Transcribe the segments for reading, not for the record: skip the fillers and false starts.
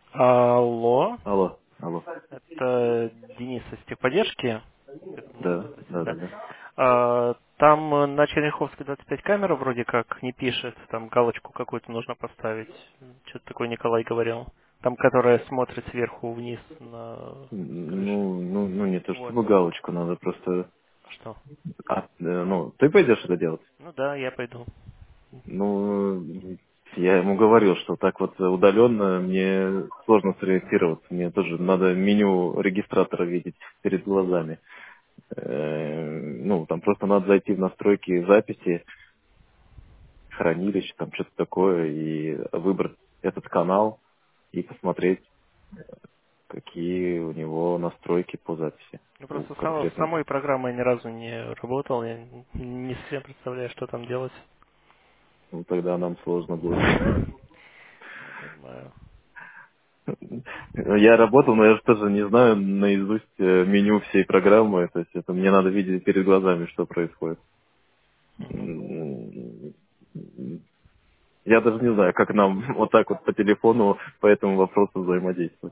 Алло, Алло, алло. это Денис из техподдержки. Это не Да, работает, да, да, да. да. Там на Черняховской 25 камера вроде как не пишет, там галочку какую-то нужно поставить. Что-то такое Николай говорил. Там, которая смотрит сверху вниз на крыше. Ну, не то Вот. чтобы галочку, надо просто... Что? Ну, ты пойдешь это делать? Ну да, я пойду. Ну, я ему говорил, что так вот удаленно мне сложно сориентироваться. Мне тоже надо меню регистратора видеть перед глазами. Ну, там просто надо зайти в настройки записи, хранилищ, там что-то такое, и выбрать этот канал и посмотреть, какие у него настройки по записи Ну у просто с конкретного. самой программой ни разу не работал, я не совсем представляю, что там делать. Ну, тогда нам сложно будет. Я понимаю. Я работал, но я же тоже не знаю наизусть меню всей программы. То есть это мне надо видеть перед глазами, что происходит. Мгм. Я даже не знаю, как нам вот так вот по телефону по этому вопросу взаимодействовать.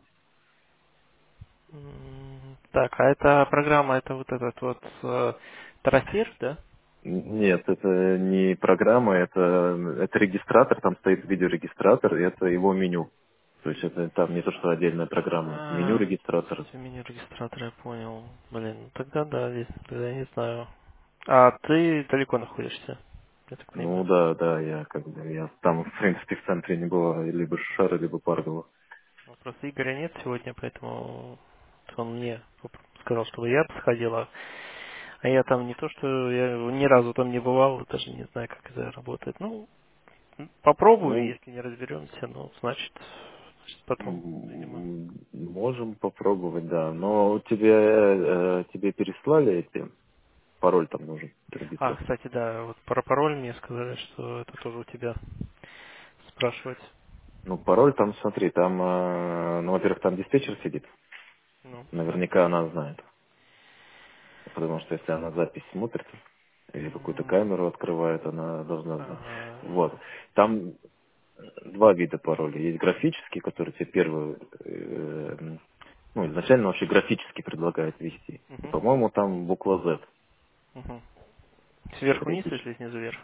Так, а эта программа, это вот этот вот Тарасир, да? Нет, это не программа, это регистратор, там стоит видеорегистратор, и это его меню. То есть это там не то, что отдельная программа, это меню регистратора. Кстати, меню регистратора я понял. Блин, ну тогда да, тогда я не знаю. А ты далеко находишься, я так Ну понимаю. да, да, я там, в принципе, в центре не было, либо Шара, либо Паргова. Ну, просто Игоря нет сегодня, поэтому он мне сказал, чтобы я сходила. А я там не то, что я ни разу там не бывал, даже не знаю, как это работает. Ну, попробую, Ну, если не разберемся, ну, значит потом займу. можем попробовать, да. Но тебе переслали эти, пароль там нужен для А, регистрации. кстати, да, вот про пароль мне сказали, что это тоже у тебя спрашивать. Ну, пароль там, смотри, там, ну, во-первых, там диспетчер сидит. Ну, Наверняка она знает. Потому что если она запись смотрит или какую-то м, камеру открывает, она должна знать. а, Вот. Там два вида паролей. Есть графический, который тебе первый, ну, изначально вообще графически предлагает ввести. И, мгм, по-моему, там буква Z мгм. Сверху вниз периодически. или снизу вверх?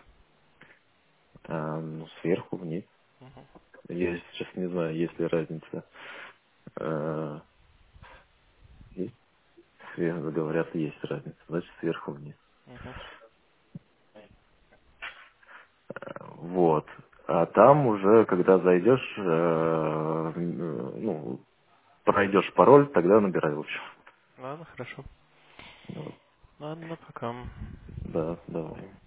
Ну, сверху вниз. Мгм, Я сейчас не знаю, есть ли разница. Есть? Говорят, есть разница. Значит, сверху вниз. мгм. Вот. А там уже, когда зайдешь, ну, пройдешь пароль, тогда набирай, в общем. Ладно, хорошо. Вот. Ладно, пока. Да, давай.